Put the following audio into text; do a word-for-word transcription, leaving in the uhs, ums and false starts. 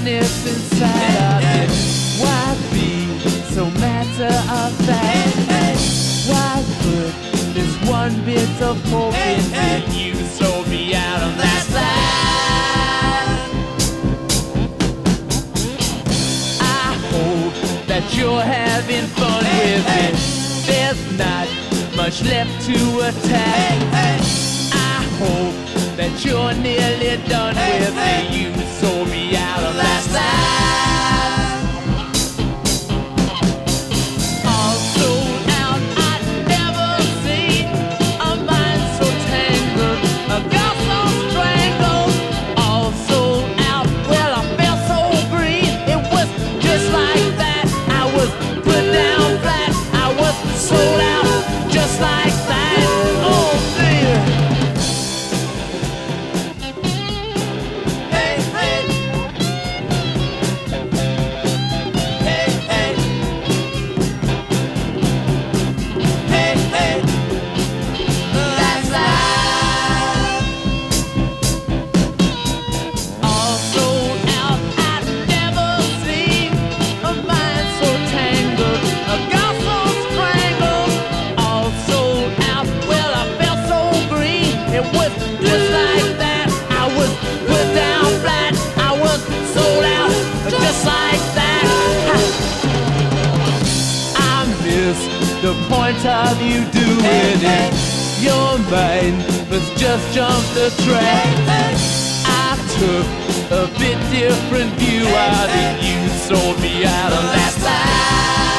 sadness inside of me. Why be so matter of fact? Why put this one bit of hope in me? You sold me out on that side. I hope that you're having fun with it. There's not much left to attack. I hope that you're nearly done with me. You sold me out on that side. All sold out, I'd never seen a mind so tangled, a girl so strangled. All sold out, well I felt so green. It was just like that. I was put down flat. I was sold out, just like that. Oh dear. Hey, hey. Hey, hey. Hey, hey. That's life. All sold out, I'd never seen a mind so tangled, a girl so strangled. All sold out, well I felt so green. It was just like that. I was put down flat. I was sold out, just like that. I miss the point of you doing it. Your mind was just jumped the track. I took a bit different view of it. You sold me out on that side.